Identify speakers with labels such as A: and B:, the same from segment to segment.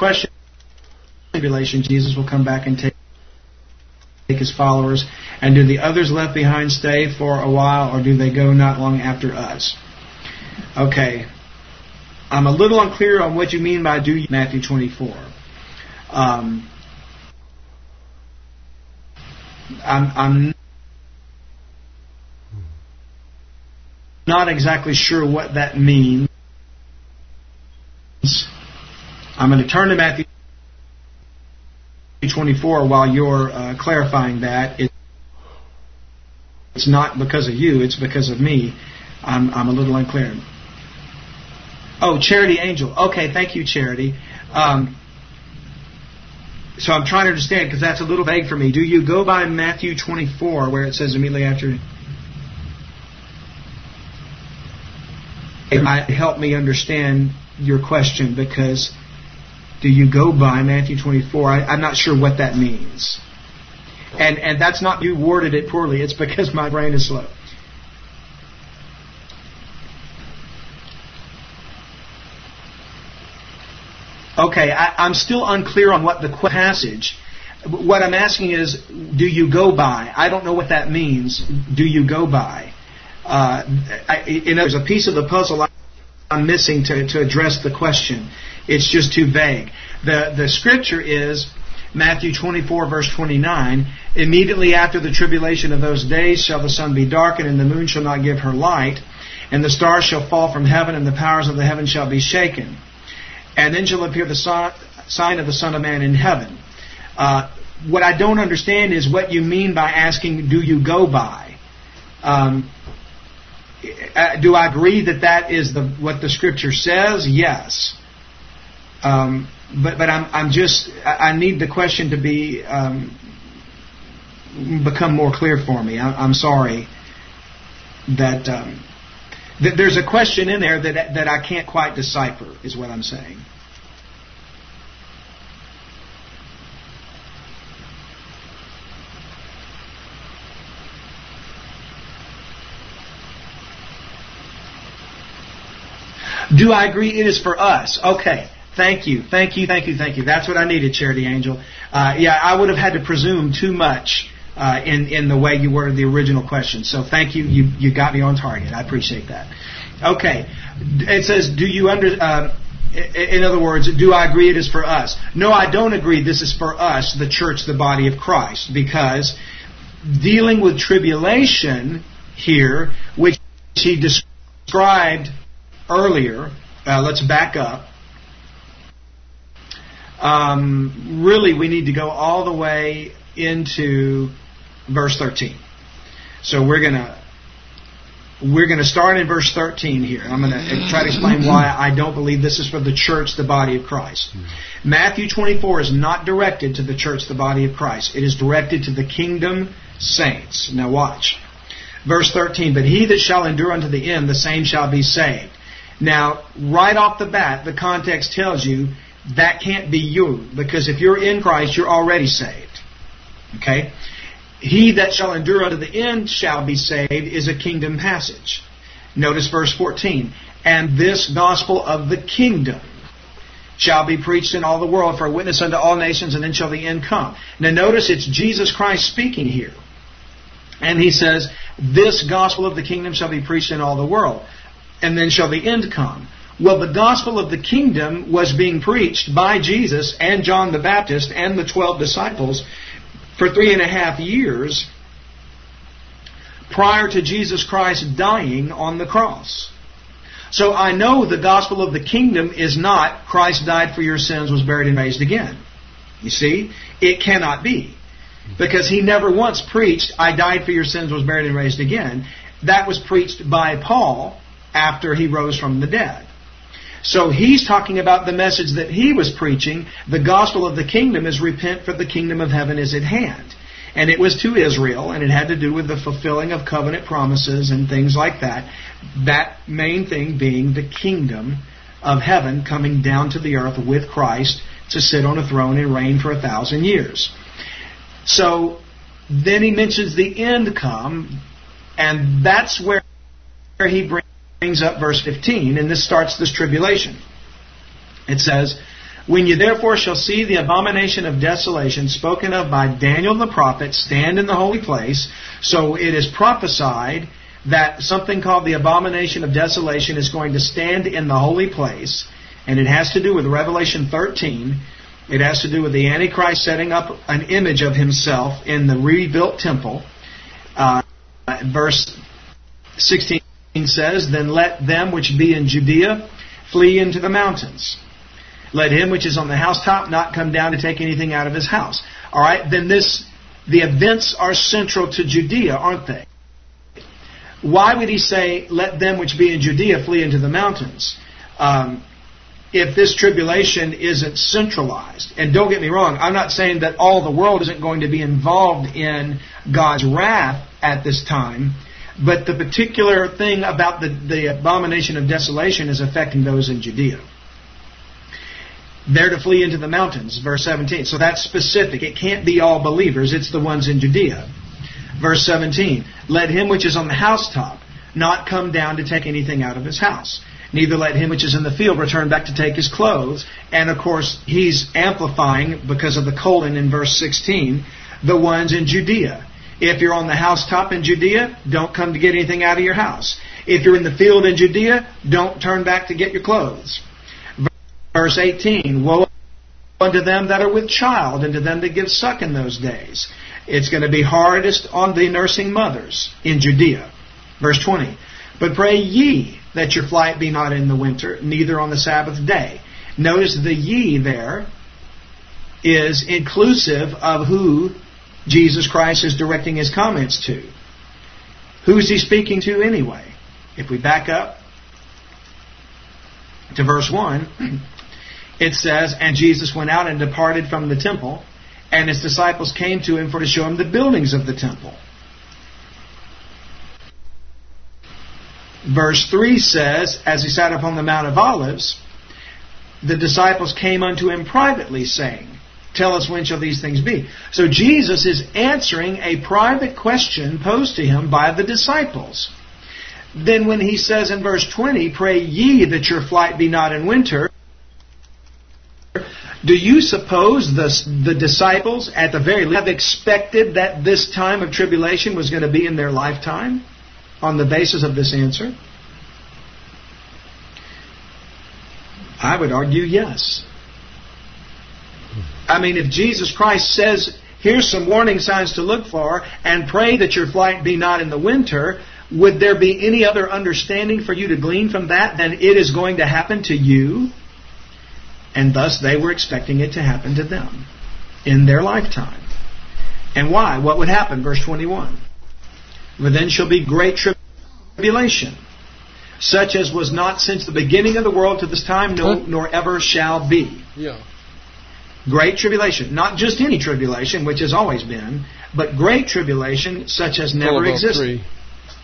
A: question tribulation, Jesus will come back and take His followers. And do the others left behind stay for a while, or do they go not long after us? Okay. I'm a little unclear on what you mean by do you, Matthew 24. I'm not exactly sure what that means. I'm going to turn to Matthew 24 while you're clarifying that. It's not because of you, it's because of me. I'm a little unclear. Oh, Charity Angel. Okay, thank you, Charity. So I'm trying to understand, because that's a little vague for me. Do you go by Matthew 24, where it says immediately after? Help me understand your question, because do you go by Matthew 24? I'm not sure what that means. And that's not you worded it poorly. It's because my brain is slow. Okay, I'm still unclear on what the passage. What I'm asking is, do you go by? I don't know what that means. Do you go by? There's a piece of the puzzle I'm missing to address the question. It's just too vague. The scripture is Matthew 24, verse 29. Immediately after the tribulation of those days shall the sun be darkened, and the moon shall not give her light, and the stars shall fall from heaven, and the powers of the heaven shall be shaken. And then shall appear the sign of the Son of Man in heaven. What I don't understand is what you mean by asking, do you go by? Do I agree that is what the Scripture says? Yes. But I need the question to become more clear for me. I'm sorry that there's a question in there that I can't quite decipher, is what I'm saying. Do I agree it is for us? Okay. Thank you. That's what I needed, Charity Angel. I would have had to presume too much in the way you worded the original question. So thank you. You got me on target. I appreciate that. Okay. It says, do you in other words, do I agree it is for us? No, I don't agree this is for us, the church, the body of Christ, because dealing with tribulation here, which he described earlier, let's back up. Really, we need to go all the way into verse 13. So we're gonna start in verse 13 here. I'm gonna try to explain why I don't believe this is for the church, the body of Christ. Matthew 24 is not directed to the church, the body of Christ. It is directed to the kingdom saints. Now watch. Verse 13, but he that shall endure unto the end, the same shall be saved. Now, right off the bat, the context tells you that can't be you, because if you're in Christ, you're already saved. Okay? He that shall endure unto the end shall be saved is a kingdom passage. Notice verse 14. And this gospel of the kingdom shall be preached in all the world for a witness unto all nations, and then shall the end come. Now notice it's Jesus Christ speaking here. And he says, this gospel of the kingdom shall be preached in all the world, and then shall the end come. Well, the gospel of the kingdom was being preached by Jesus and John the Baptist and the 12 disciples for 3.5 years prior to Jesus Christ dying on the cross. So I know the gospel of the kingdom is not Christ died for your sins, was buried and raised again. You see? It cannot be. Because he never once preached, I died for your sins, was buried and raised again. That was preached by Paul after he rose from the dead. So he's talking about the message that he was preaching. The gospel of the kingdom is repent, for the kingdom of heaven is at hand. And it was to Israel, and it had to do with the fulfilling of covenant promises and things like that. That main thing being the kingdom of heaven coming down to the earth with Christ to sit on a throne and reign for 1,000 years. So then he mentions the end come, and that's where he brings up verse 15, and this starts this tribulation. It says, When you therefore shall see the abomination of desolation spoken of by Daniel the prophet stand in the holy place, so it is prophesied that something called the abomination of desolation is going to stand in the holy place, and it has to do with Revelation 13. It has to do with the Antichrist setting up an image of himself in the rebuilt temple. Verse 16 says, Then let them which be in Judea flee into the mountains. Let him which is on the housetop not come down to take anything out of his house. All right, then the events are central to Judea, aren't they? Why would he say, let them which be in Judea flee into the mountains? If this tribulation isn't centralized. And don't get me wrong, I'm not saying that all the world isn't going to be involved in God's wrath at this time, but the particular thing about the abomination of desolation is affecting those in Judea. They're to flee into the mountains, verse 17. So that's specific. It can't be all believers, it's the ones in Judea. Verse 17, let him which is on the housetop not come down to take anything out of his house. Neither let him which is in the field return back to take his clothes. And of course, he's amplifying, because of the colon in verse 16, the ones in Judea. If you're on the housetop in Judea, don't come to get anything out of your house. If you're in the field in Judea, don't turn back to get your clothes. Verse 18, woe unto them that are with child, and to them that give suck in those days. It's going to be hardest on the nursing mothers in Judea. Verse 20, but pray ye that your flight be not in the winter, neither on the Sabbath day. Notice the ye there is inclusive of who Jesus Christ is directing his comments to. Who's he speaking to anyway? If we back up to verse 1, it says, and Jesus went out and departed from the temple, and his disciples came to him for to show him the buildings of the temple. Verse 3 says, as he sat upon the Mount of Olives, the disciples came unto him privately, saying, tell us when shall these things be? So Jesus is answering a private question posed to him by the disciples. Then when he says in verse 20, pray ye that your flight be not in winter, do you suppose the disciples at the very least have expected that this time of tribulation was going to be in their lifetime on the basis of this answer? I would argue yes. I mean, if Jesus Christ says, here's some warning signs to look for, and pray that your flight be not in the winter, would there be any other understanding for you to glean from that than it is going to happen to you? And thus they were expecting it to happen to them in their lifetime. And why? What would happen? Verse 21. For then shall be great tribulation, such as was not since the beginning of the world to this time, nor ever shall be.
B: Yeah.
A: Great tribulation. Not just any tribulation, which has always been, but great tribulation such as never existed.
B: 3.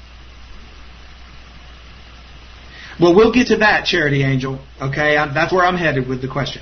A: Well, we'll get to that, Charity Angel. Okay, that's where I'm headed with the question.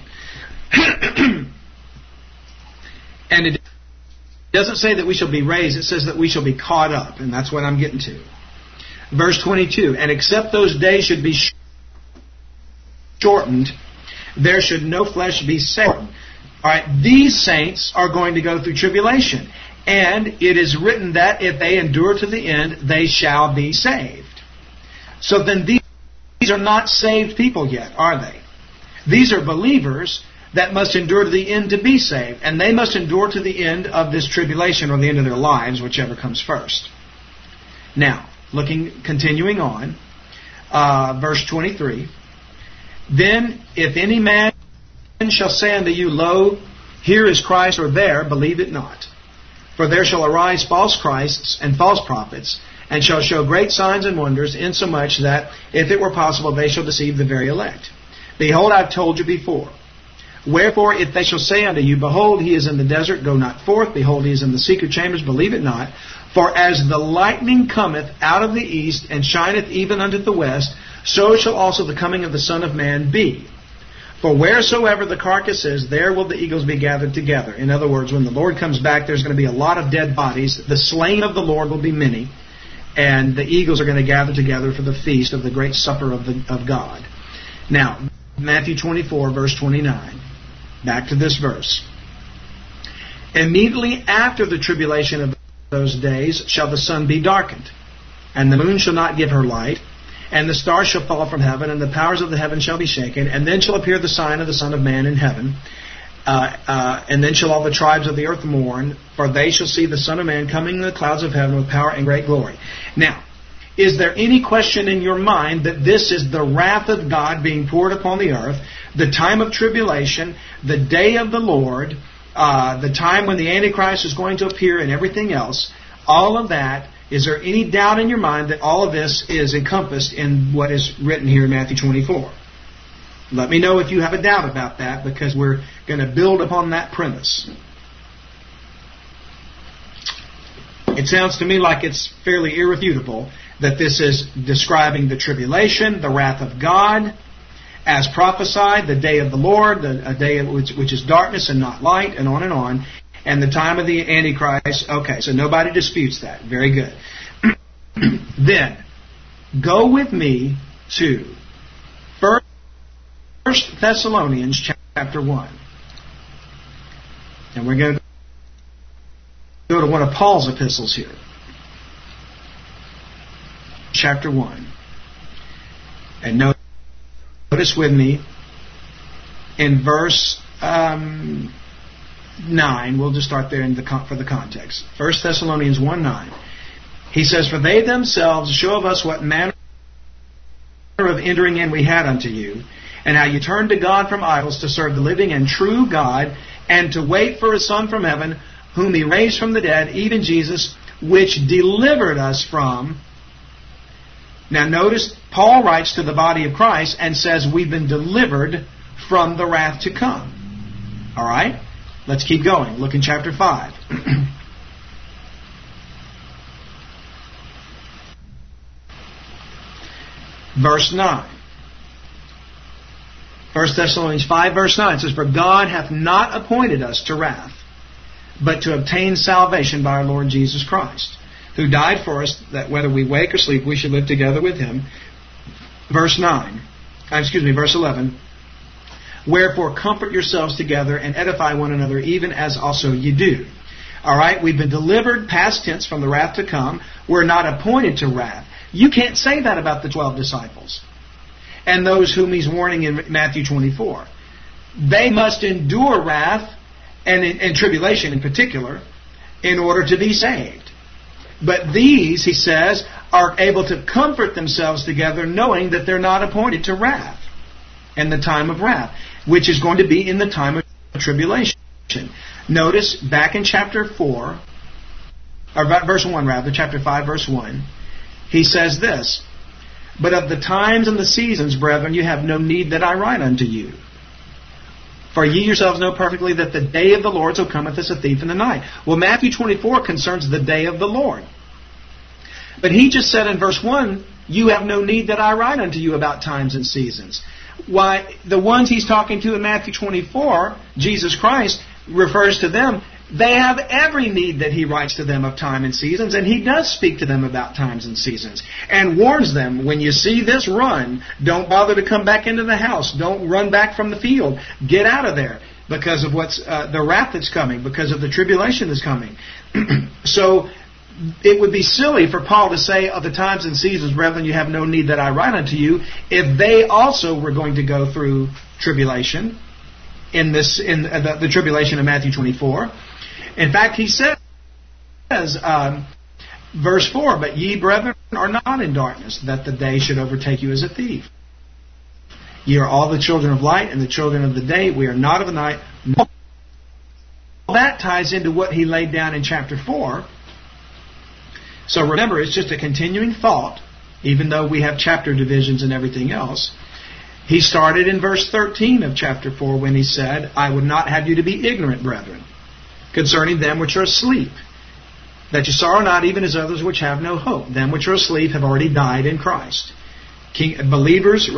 A: And it doesn't say that we shall be raised. It says that we shall be caught up. And that's what I'm getting to. Verse 22. And except those days should be shortened, there should no flesh be saved. All right, these saints are going to go through tribulation. And it is written that if they endure to the end, they shall be saved. So then these are not saved people yet, are they? These are believers that must endure to the end to be saved. And they must endure to the end of this tribulation, or the end of their lives, whichever comes first. Now, continuing on, verse 23. Then, if any man shall say unto you, lo, here is Christ, or there, believe it not. For there shall arise false Christs and false prophets, and shall show great signs and wonders, insomuch that, if it were possible, they shall deceive the very elect. Behold, I have told you before. Wherefore, if they shall say unto you, behold, he is in the desert, go not forth. Behold, he is in the secret chambers, believe it not. For as the lightning cometh out of the east, and shineth even unto the west, so shall also the coming of the Son of Man be. For wheresoever the carcass is, there will the eagles be gathered together. In other words, when the Lord comes back, there's going to be a lot of dead bodies. The slain of the Lord will be many. And the eagles are going to gather together for the feast of the great supper of God. Now, Matthew 24, verse 29. Back to this verse. Immediately after the tribulation of those days shall the sun be darkened, and the moon shall not give her light, and the stars shall fall from heaven, and the powers of the heaven shall be shaken, and then shall appear the sign of the Son of Man in heaven. And then shall all the tribes of the earth mourn, for they shall see the Son of Man coming in the clouds of heaven with power and great glory. Now, is there any question in your mind that this is the wrath of God being poured upon the earth, the time of tribulation, the day of the Lord, the time when the Antichrist is going to appear and everything else? All of that, is there any doubt in your mind that all of this is encompassed in what is written here in Matthew 24? Let me know if you have a doubt about that, because we're going to build upon that premise. It sounds to me like it's fairly irrefutable that this is describing the tribulation, the wrath of God, as prophesied, the day of the Lord, a day which is darkness and not light, and on, and the time of the Antichrist. Okay, so nobody disputes that. Very good. Then, go with me to 1 Thessalonians chapter 1. And we're going to go to one of Paul's epistles here. Chapter 1. And notice with me in verse 9. We'll just start there for the context. 1 Thessalonians 1:9. He says, "For they themselves show of us what manner of entering in we had unto you, and how you turned to God from idols to serve the living and true God, and to wait for His Son from heaven, whom He raised from the dead, even Jesus, which delivered us from..." Now notice, Paul writes to the body of Christ and says we've been delivered from the wrath to come. All right? Let's keep going. Look in chapter 5. Verse 9. 1 Thessalonians 5 verse 9 says, "For God hath not appointed us to wrath, but to obtain salvation by our Lord Jesus Christ, who died for us, that whether we wake or sleep, we should live together with Him." Verse 11. "Wherefore comfort yourselves together and edify one another, even as also ye do." All right, we've been delivered, past tense, from the wrath to come. We're not appointed to wrath. You can't say that about the 12 disciples and those whom He's warning in Matthew 24. They must endure wrath and tribulation in particular in order to be saved. But these, he says, are able to comfort themselves together knowing that they're not appointed to wrath and the time of wrath, which is going to be in the time of tribulation. Notice back in chapter 4, or verse 1 rather, chapter 5 verse 1, he says this, "But of the times and the seasons, brethren, you have no need that I write unto you. For ye yourselves know perfectly that the day of the Lord so cometh as a thief in the night." Well, Matthew 24 concerns the day of the Lord. But he just said in verse 1, "You have no need that I write unto you about times and seasons." Why, the ones he's talking to in Matthew 24, Jesus Christ, refers to them. They have every need that he writes to them of time and seasons, and he does speak to them about times and seasons, and warns them, when you see this, run. Don't bother to come back into the house. Don't run back from the field. Get out of there because of what's the wrath that's coming, because of the tribulation that's coming. So it would be silly for Paul to say, "Of the times and seasons, brethren, you have no need that I write unto you," if they also were going to go through tribulation in the tribulation of Matthew 24. In fact, he says, verse 4, "But ye, brethren, are not in darkness, that the day should overtake you as a thief. Ye are all the children of light and the children of the day. We are not of the night." All that ties into what he laid down in chapter 4. So remember, it's just a continuing thought, even though we have chapter divisions and everything else. He started in verse 13 of chapter 4 when he said, "I would not have you to be ignorant, brethren, concerning them which are asleep, that you sorrow not even as others which have no hope. Them which are asleep have already died in Christ." Believers in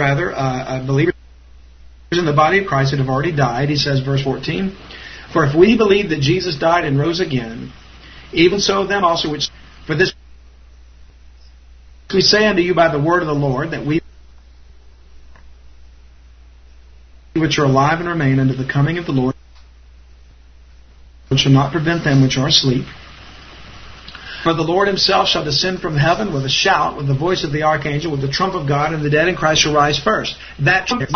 A: the body of Christ that have already died, he says, verse 14, "For if we believe that Jesus died and rose again, even so them also which... For this we say unto you by the word of the Lord, that we which are alive and remain unto the coming of the Lord shall not prevent them which are asleep. For the Lord himself shall descend from heaven with a shout, with the voice of the archangel, with the trump of God, and the dead in Christ shall rise first. That trumpet.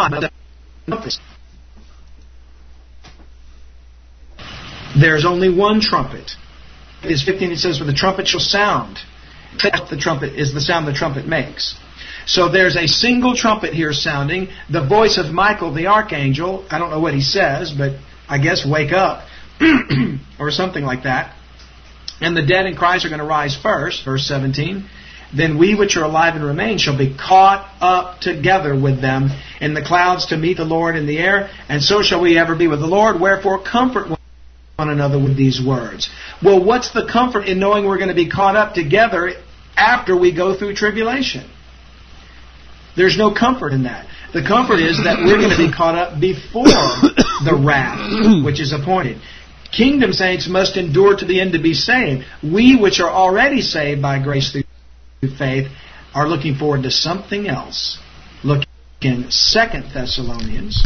A: There's only one trumpet. Is 15, it says, for the trumpet shall sound. The trumpet is the sound the trumpet makes. So there's a single trumpet here sounding. The voice of Michael the archangel, I don't know what he says, but I guess wake up, or something like that. And the dead in Christ are going to rise first, verse 17. Then we which are alive and remain shall be caught up together with them in the clouds to meet the Lord in the air, and so shall we ever be with the Lord. Wherefore comfort one another with these words. Well, what's the comfort in knowing we're going to be caught up together after we go through tribulation? There's no comfort in that. The comfort is that we're going to be caught up before the wrath which is appointed. Kingdom saints must endure to the end to be saved. We which are already saved by grace through faith are looking forward to something else. Look in 2 Thessalonians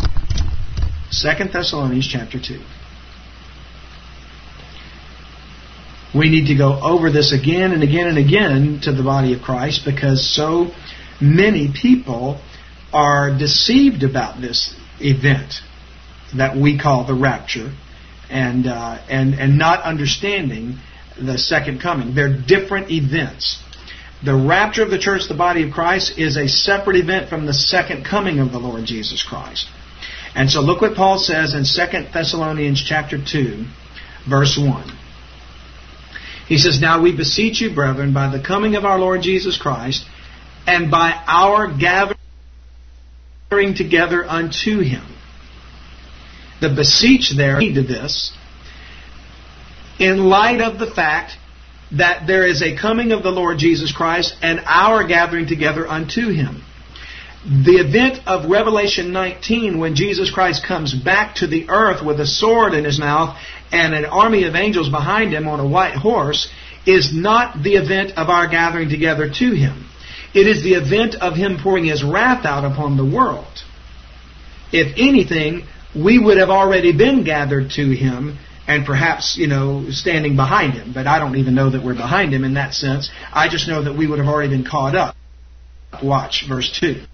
A: chapter 2. We need to go over this again and again and again to the body of Christ, because so many people are deceived about this event that we call the rapture, and not understanding the second coming. They're different events. The rapture of the church, the body of Christ, is a separate event from the second coming of the Lord Jesus Christ. And so look what Paul says in 2 Thessalonians chapter 2, verse 1. He says, now we beseech you, brethren, by the coming of our Lord Jesus Christ, and by our gathering together unto Him. The beseech there, to this, in light of the fact that there is a coming of the Lord Jesus Christ and our gathering together unto Him. The event of Revelation 19, when Jesus Christ comes back to the earth with a sword in His mouth and an army of angels behind Him on a white horse, is not the event of our gathering together to Him. It is the event of Him pouring His wrath out upon the world. If anything, we would have already been gathered to Him and perhaps, standing behind Him. But I don't even know that we're behind Him in that sense. I just know that we would have already been caught up. Watch verse 2.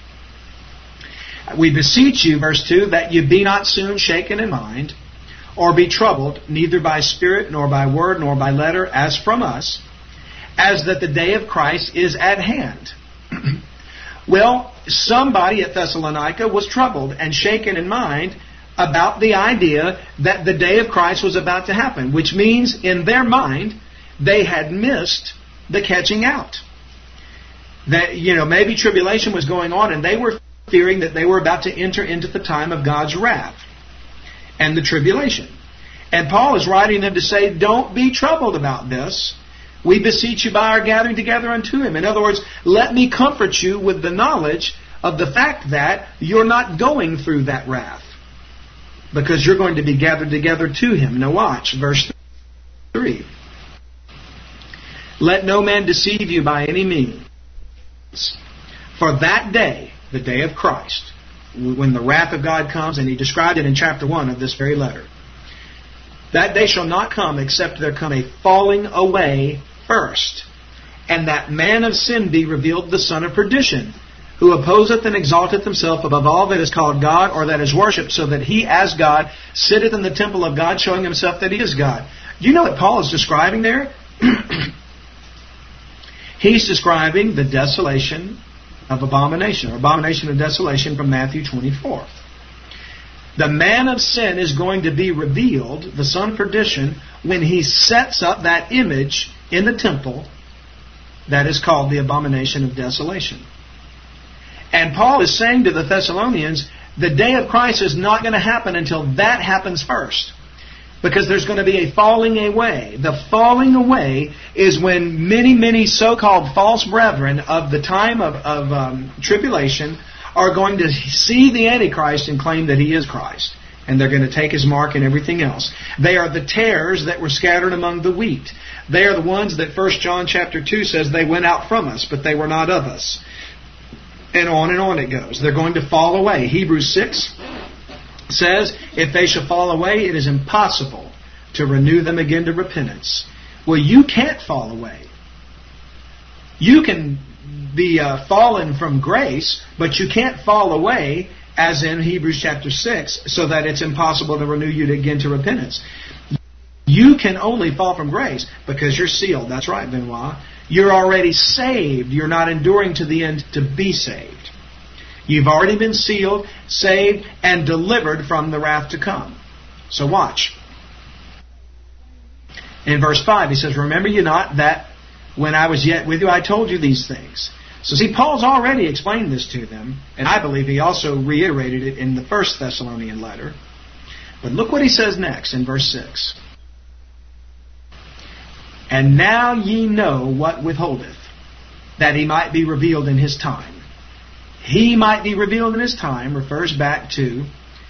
A: We beseech you, verse 2, that you be not soon shaken in mind, or be troubled, neither by spirit, nor by word, nor by letter, as from us, as that the day of Christ is at hand. Well, somebody at Thessalonica was troubled and shaken in mind about the idea that the day of Christ was about to happen, which means in their mind they had missed the catching out. That, maybe tribulation was going on and they were fearing that they were about to enter into the time of God's wrath and the tribulation. And Paul is writing them to say, don't be troubled about this. We beseech you by our gathering together unto Him. In other words, let me comfort you with the knowledge of the fact that you're not going through that wrath, because you're going to be gathered together to Him. Now watch, verse 3. Let no man deceive you by any means. For that day, the day of Christ, when the wrath of God comes, and he described it in chapter 1 of this very letter, that day shall not come except there come a falling away first, and that man of sin be revealed, the son of perdition, who opposeth and exalteth himself above all that is called God or that is worshipped, so that he as God sitteth in the temple of God, showing himself that he is God. Do you know what Paul is describing there? He's describing the desolation of abomination, or abomination of desolation from Matthew 24. The man of sin is going to be revealed, the son of perdition, when he sets up that image in the temple that is called the abomination of desolation. And Paul is saying to the Thessalonians, the day of Christ is not going to happen until that happens first. Because there's going to be a falling away. The falling away is when many, many so-called false brethren of the time of tribulation are going to see the Antichrist and claim that he is Christ. And they're going to take his mark and everything else. They are the tares that were scattered among the wheat. They are the ones that 1 John chapter 2 says they went out from us, but they were not of us. And on it goes. They're going to fall away. Hebrews 6 says, if they shall fall away, it is impossible to renew them again to repentance. Well, you can't fall away. You can be fallen from grace, but you can't fall away, as in Hebrews chapter 6, so that it's impossible to renew you again to repentance. You can only fall from grace because you're sealed. That's right, Benoit. You're already saved. You're not enduring to the end to be saved. You've already been sealed, saved, and delivered from the wrath to come. So watch. In verse 5, he says, remember you not that when I was yet with you, I told you these things. So see, Paul's already explained this to them, and I believe he also reiterated it in the First Thessalonian letter. But look what he says next in verse 6. And now ye know what withholdeth, that he might be revealed in his time. He might be revealed in his time refers back to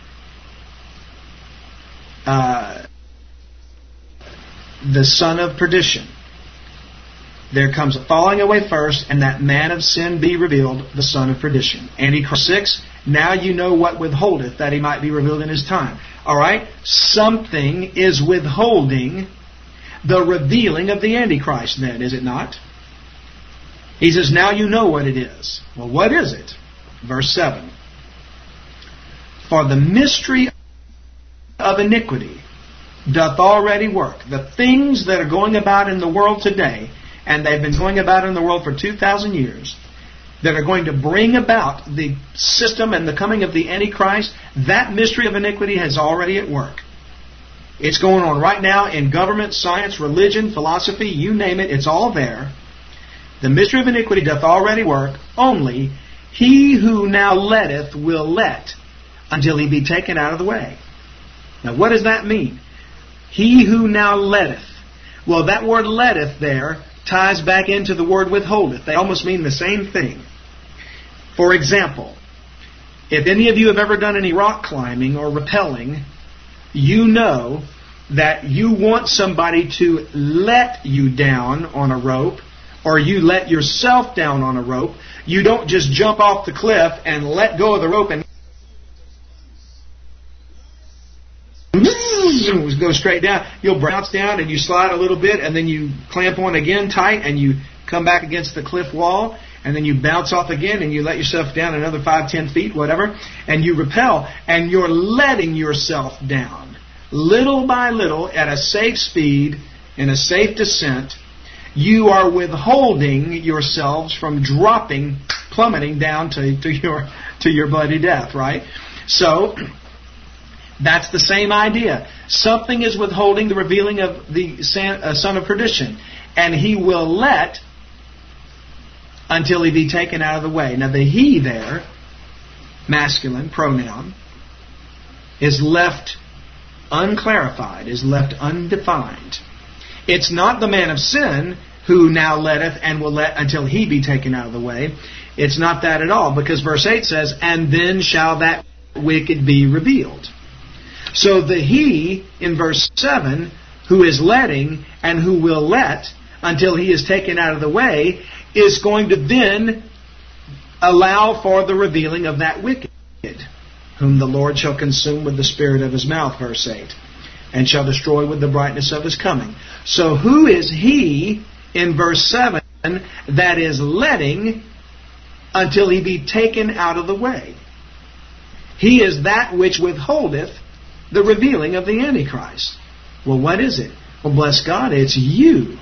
A: the son of perdition. There comes a falling away first, and that man of sin be revealed, the son of perdition. Antichrist 6, now you know what withholdeth, that he might be revealed in his time. Alright? Something is withholding the revealing of the Antichrist then, is it not? He says, now you know what it is. Well, what is it? Verse 7. For the mystery of iniquity doth already work. The things that are going about in the world today, and they've been going about in the world for 2,000 years, that are going to bring about the system and the coming of the Antichrist, that mystery of iniquity is already at work. It's going on right now in government, science, religion, philosophy, you name it, it's all there. The mystery of iniquity doth already work, only he who now letteth will let until he be taken out of the way. Now what does that mean? He who now letteth. Well, that word letteth there ties back into the word withholdeth. They almost mean the same thing. For example, if any of you have ever done any rock climbing or rappelling, you know that you want somebody to let you down on a rope, or you let yourself down on a rope. You don't just jump off the cliff and let go of the rope and go straight down. You'll bounce down and you slide a little bit, and then you clamp on again tight, and you come back against the cliff wall, and then you bounce off again, and you let yourself down another 5-10 feet, whatever, and you rappel, and you're letting yourself down. Little by little, at a safe speed, in a safe descent, you are withholding yourselves from dropping, plummeting down to your bloody death, right? So, that's the same idea. Something is withholding the revealing of the son of perdition, and he will let until he be taken out of the way. Now the he there, masculine pronoun, is left unclarified, is left undefined. It's not the man of sin who now letteth and will let until he be taken out of the way. It's not that at all, because verse 8 says, and then shall that wicked be revealed. So the he in verse 7, who is letting and who will let until he is taken out of the way, is going to then allow for the revealing of that wicked, whom the Lord shall consume with the spirit of his mouth, verse 8, and shall destroy with the brightness of his coming. So who is he in verse 7 that is letting until he be taken out of the way? He is that which withholdeth the revealing of the Antichrist. Well, what is it? Well, bless God, it's you.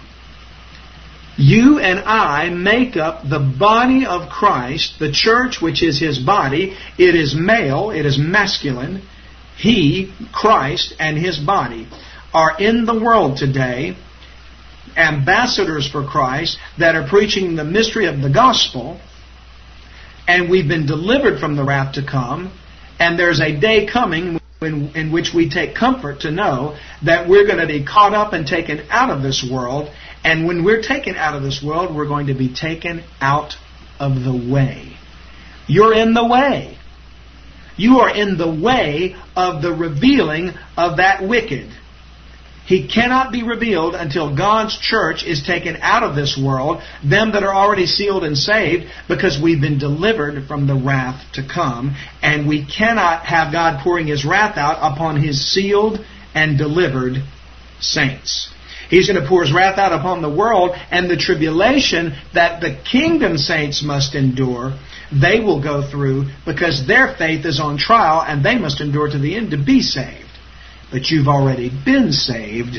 A: You and I make up the body of Christ, the church, which is his body. It is male, it is masculine. He, Christ, and his body are in the world today, ambassadors for Christ that are preaching the mystery of the gospel, and we've been delivered from the wrath to come, and there's a day coming in which we take comfort to know that we're going to be caught up and taken out of this world. And when we're taken out of this world, we're going to be taken out of the way. You're in the way. You are in the way of the revealing of that wicked. He cannot be revealed until God's church is taken out of this world, them that are already sealed and saved, because we've been delivered from the wrath to come. And we cannot have God pouring His wrath out upon His sealed and delivered saints. He's going to pour His wrath out upon the world, and the tribulation that the kingdom saints must endure, they will go through because their faith is on trial, and they must endure to the end to be saved. But you've already been saved.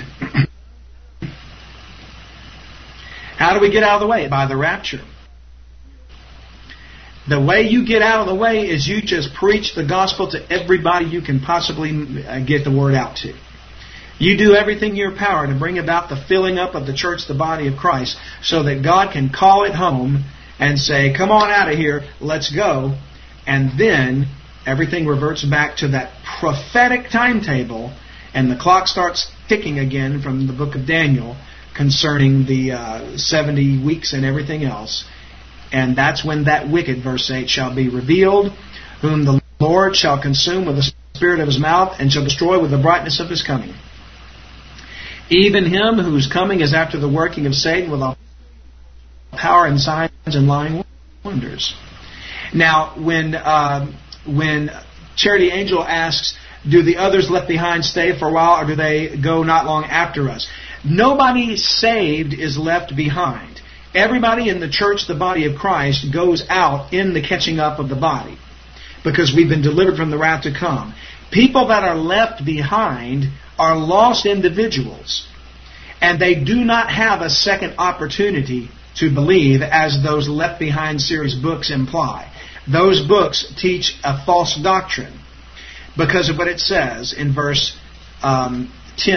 A: How do we get out of the way? By the rapture. The way you get out of the way is you just preach the gospel to everybody you can possibly get the word out to. You do everything in your power to bring about the filling up of the church, the body of Christ, so that God can call it home and say, come on out of here, let's go. And then everything reverts back to that prophetic timetable, and the clock starts ticking again from the book of Daniel concerning the 70 weeks and everything else. And that's when that wicked, verse 8, shall be revealed, whom the Lord shall consume with the spirit of His mouth, and shall destroy with the brightness of His coming. Even him whose coming is after the working of Satan with all power and signs and lying wonders. Now, when Charity Angel asks, do the others left behind stay for a while, or do they go not long after us? Nobody saved is left behind. Everybody in the church, the body of Christ, goes out in the catching up of the body, because we've been delivered from the wrath to come. People that are left behind are lost individuals, and they do not have a second opportunity to believe, as those Left Behind series books imply. Those books teach a false doctrine because of what it says in verse 10,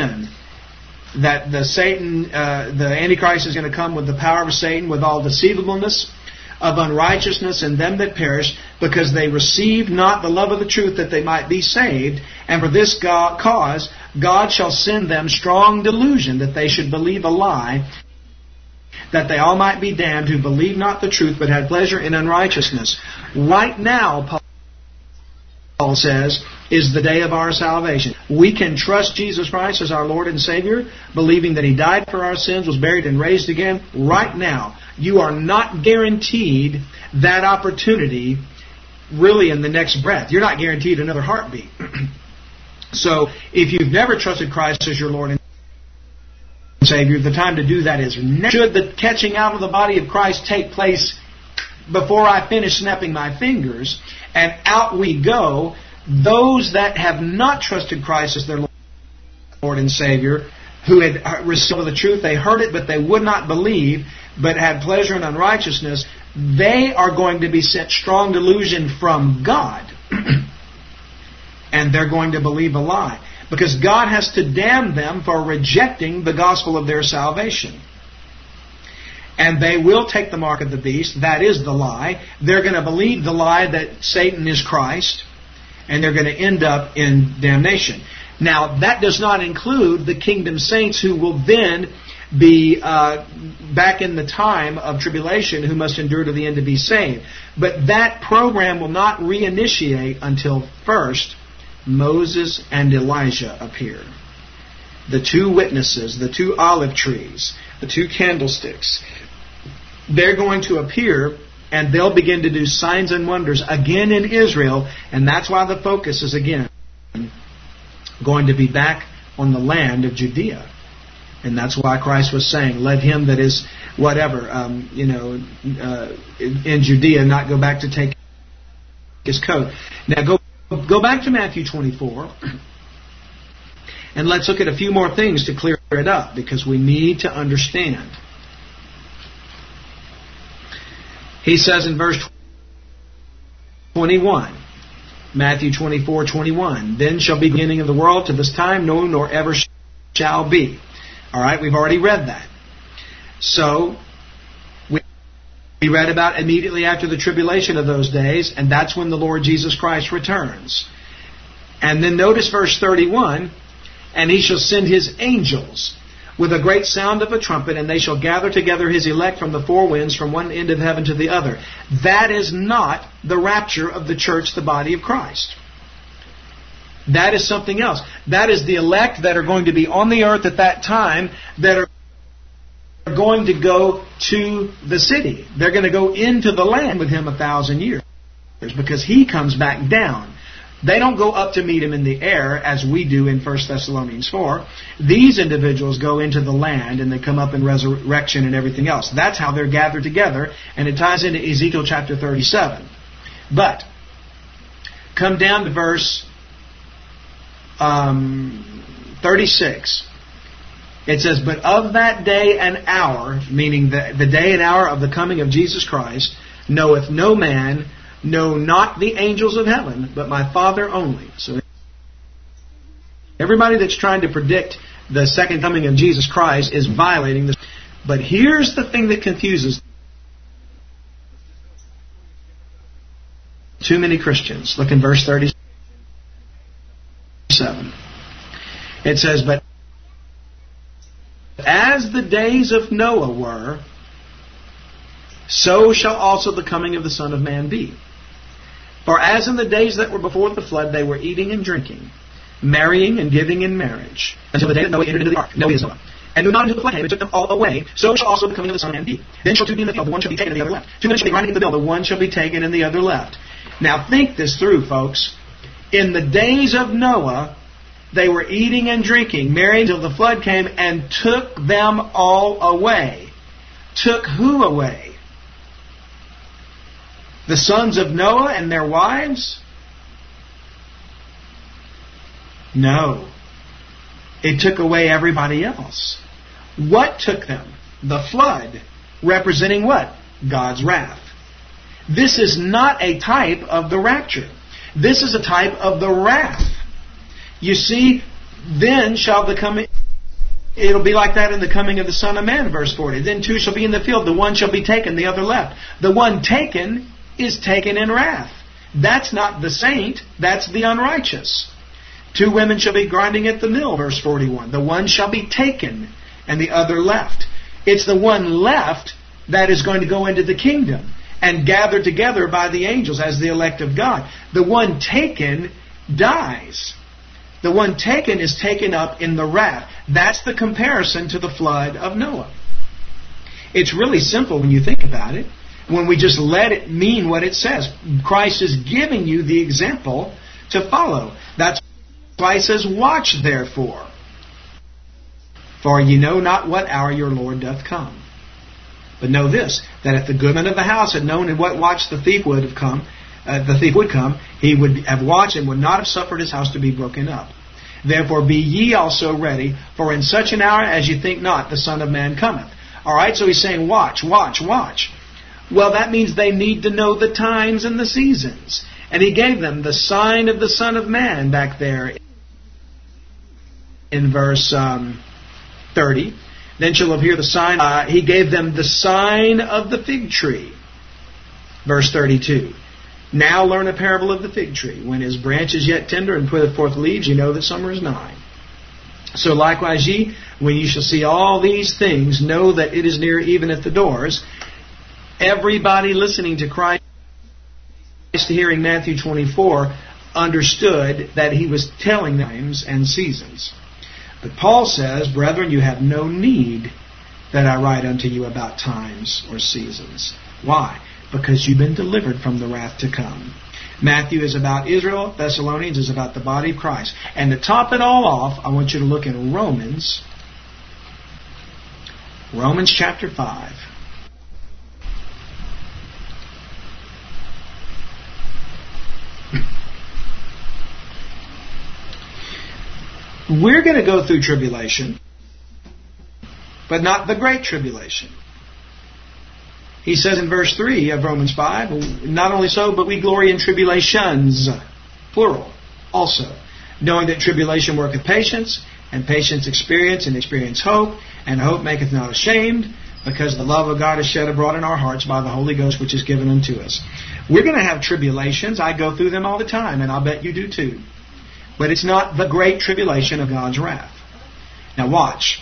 A: that the Antichrist is going to come with the power of Satan, with all deceivableness of unrighteousness in them that perish, because they receive not the love of the truth, that they might be saved. And for this cause God shall send them strong delusion, that they should believe a lie, that they all might be damned who believe not the truth, but had pleasure in unrighteousness. Right now, Paul says, is the day of our salvation. We can trust Jesus Christ as our Lord and Savior, believing that He died for our sins, was buried, and raised again right now. You are not guaranteed that opportunity really in the next breath. You're not guaranteed another heartbeat. So if you've never trusted Christ as your Lord and Savior, the time to do that is now. Should the catching out of the body of Christ take place before I finish snapping my fingers, and out we go, those that have not trusted Christ as their Lord and Savior, who had received the truth, they heard it, but they would not believe, but had pleasure in unrighteousness, they are going to be sent strong delusion from God. And they're going to believe a lie. Because God has to damn them for rejecting the gospel of their salvation. And they will take the mark of the beast. That is the lie. They're going to believe the lie that Satan is Christ. And they're going to end up in damnation. Now, that does not include the kingdom saints, who will then be back in the time of tribulation, who must endure to the end to be saved. But that program will not reinitiate until first Moses and Elijah appear. The two witnesses, the two olive trees, the two candlesticks, they're going to appear, and they'll begin to do signs and wonders again in Israel. And that's why the focus is again going to be back on the land of Judea. And that's why Christ was saying, let him that is whatever, in Judea not go back to take his coat. Now go back to Matthew 24, and let's look at a few more things to clear it up, because we need to understand. He says in verse 21, Matthew 24:21, then shall be the beginning of the world, to this time no, nor ever shall be. All right, we've already read that. So we read about immediately after the tribulation of those days, and that's when the Lord Jesus Christ returns. And then notice verse 31, and He shall send His angels with a great sound of a trumpet, and they shall gather together His elect from the four winds, from one end of heaven to the other. That is not the rapture of the church, the body of Christ. That is something else. That is the elect that are going to be on the earth at that time that are going to go to the city. They're going to go into the land with Him 1,000 years because He comes back down. They don't go up to meet Him in the air as we do in 1 Thessalonians 4. These individuals go into the land and they come up in resurrection and everything else. That's how they're gathered together, and it ties into Ezekiel chapter 37. But, come down to verse 36. It says, "But of that day and hour," meaning the day and hour of the coming of Jesus Christ, "knoweth no man, no, not the angels of heaven, but my Father only." So everybody that's trying to predict the second coming of Jesus Christ is violating this. But here's the thing that confuses too many Christians. Look in verse 37. It says, "But as the days of Noah were, so shall also the coming of the Son of Man be. For as in the days that were before the flood, they were eating and drinking, marrying and giving in marriage, until the day that Noah entered into the ark." Noah is Noah. "And knew not until the flood came and took them all away. So shall also the coming of the Son of Man be. Then shall two be in the field, the one shall be taken and the other left. Two men shall be grinding in the mill, the one shall be taken and the other left." Now think this through, folks. In the days of Noah, they were eating and drinking, marrying until the flood came and took them all away. Took who away? The sons of Noah and their wives? No. It took away everybody else. What took them? The flood. Representing what? God's wrath. This is not a type of the rapture. This is a type of the wrath. You see, then shall the coming... It'll be like that in the coming of the Son of Man, verse 40. "Then two shall be in the field, the one shall be taken, the other left." The one taken is taken in wrath. That's not the saint, that's the unrighteous. "Two women shall be grinding at the mill," verse 41. The one shall be taken and the other left. It's the one left that is going to go into the kingdom and gathered together by the angels as the elect of God. The one taken dies. The one taken is taken up in the wrath. That's the comparison to the flood of Noah. It's really simple when you think about it. When we just let it mean what it says. Christ is giving you the example to follow. That's why He says, "Watch therefore, for ye know not what hour your Lord doth come. But know this, that if the goodman of the house had known in what watch the thief would come, he would have watched and would not have suffered his house to be broken up. Therefore be ye also ready, for in such an hour as ye think not, the Son of Man cometh." All right, so He's saying, watch, watch, watch. Well, that means they need to know the times and the seasons. And He gave them the sign of the Son of Man back there in verse 30. "Then shall appear the sign." He gave them the sign of the fig tree. Verse 32. "Now learn a parable of the fig tree. When his branch is yet tender and putteth forth leaves, ye know that summer is nigh. So likewise ye, when ye shall see all these things, know that it is near, even at the doors." Everybody listening to Christ, hearing Matthew 24, understood that He was telling times and seasons. But Paul says, "Brethren, you have no need that I write unto you about times or seasons." Why? Because you've been delivered from the wrath to come. Matthew is about Israel. Thessalonians is about the body of Christ. And to top it all off, I want you to look in Romans chapter 5. We're going to go through tribulation, but not the great tribulation. He says in verse 3 of Romans 5, "Not only so, but we glory in tribulations," plural, also, "knowing that tribulation worketh patience, and patience experience, and experience hope, and hope maketh not ashamed, because the love of God is shed abroad in our hearts by the Holy Ghost which is given unto us." We're going to have tribulations. I go through them all the time, and I'll bet you do too. But it's not the great tribulation of God's wrath. Now watch.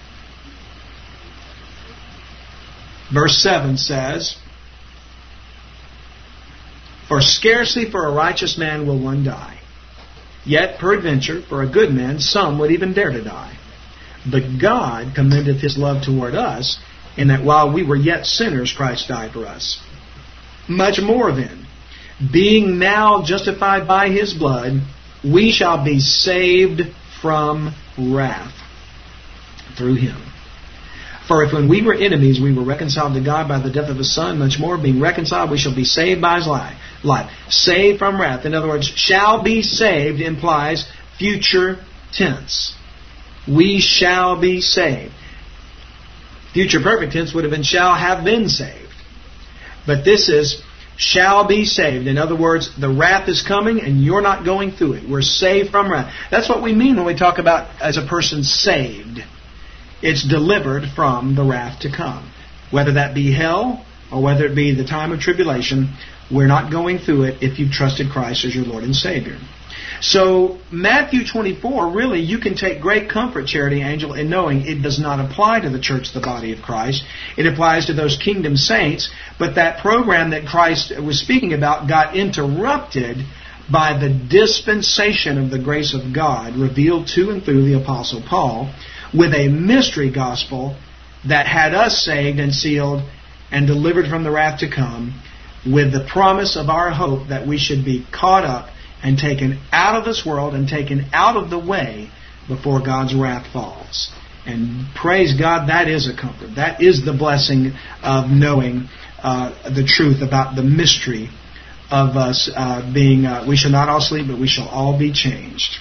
A: Verse 7 says, "For scarcely for a righteous man will one die. Yet peradventure, for a good man, some would even dare to die. But God commendeth his love toward us, in that while we were yet sinners, Christ died for us. Much more then, being now justified by his blood, we shall be saved from wrath through him. For if when we were enemies, we were reconciled to God by the death of his Son, much more, being reconciled, we shall be saved by his life. Saved from wrath. In other words, shall be saved implies future tense. We shall be saved. Future perfect tense would have been shall have been saved. But this is shall be saved. In other words, the wrath is coming and you're not going through it. We're saved from wrath. That's what we mean when we talk about as a person saved. It's delivered from the wrath to come. Whether that be hell or whether it be the time of tribulation, we're not going through it if you've trusted Christ as your Lord and Savior. So Matthew 24, really, you can take great comfort, Charity Angel, in knowing it does not apply to the church, the body of Christ. It applies to those kingdom saints. But that program that Christ was speaking about got interrupted by the dispensation of the grace of God revealed to and through the Apostle Paul, with a mystery gospel that had us saved and sealed and delivered from the wrath to come, with the promise of our hope that we should be caught up and taken out of this world and taken out of the way before God's wrath falls. And praise God, that is a comfort. That is the blessing of knowing the truth about the mystery of us being, we shall not all sleep, but we shall all be changed.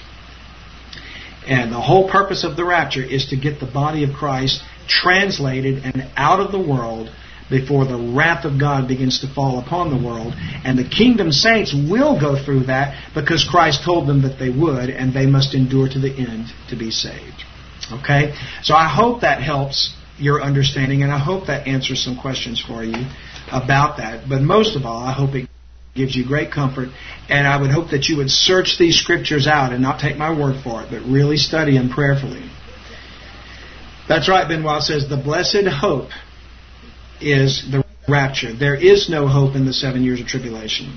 A: And the whole purpose of the rapture is to get the body of Christ translated and out of the world before the wrath of God begins to fall upon the world. And the kingdom saints will go through that because Christ told them that they would, and they must endure to the end to be saved. Okay? So I hope that helps your understanding, and I hope that answers some questions for you about that. But most of all, I hope it gives you great comfort, and I would hope that you would search these scriptures out and not take my word for it, but really study them prayerfully. That's right, Benoit says the blessed hope is the rapture. There is no hope in the 7 years of tribulation.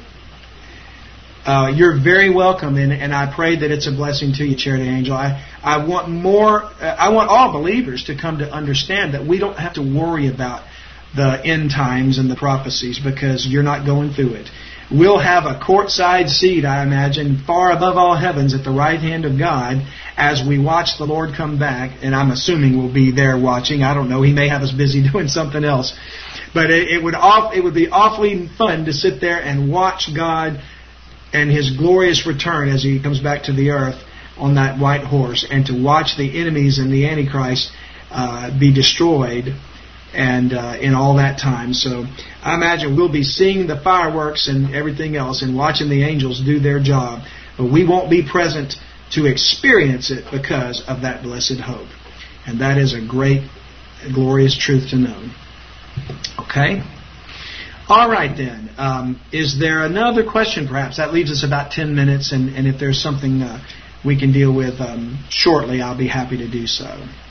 A: You're very welcome, and I pray that it's a blessing to you, Charity Angel. I want all believers to come to understand that we don't have to worry about the end times and the prophecies because you're not going through it. We'll have a courtside seat, I imagine, far above all heavens at the right hand of God as we watch the Lord come back. And I'm assuming we'll be there watching. I don't know. He may have us busy doing something else. But it would be awfully fun to sit there and watch God and His glorious return as He comes back to the earth on that white horse, and to watch the enemies and the Antichrist be destroyed. And in all that time. So I imagine we'll be seeing the fireworks and everything else and watching the angels do their job. But we won't be present to experience it because of that blessed hope. And that is a great, glorious truth to know. Okay? All right then. Is there another question perhaps? That leaves us about 10 minutes. And if there's something we can deal with shortly, I'll be happy to do so.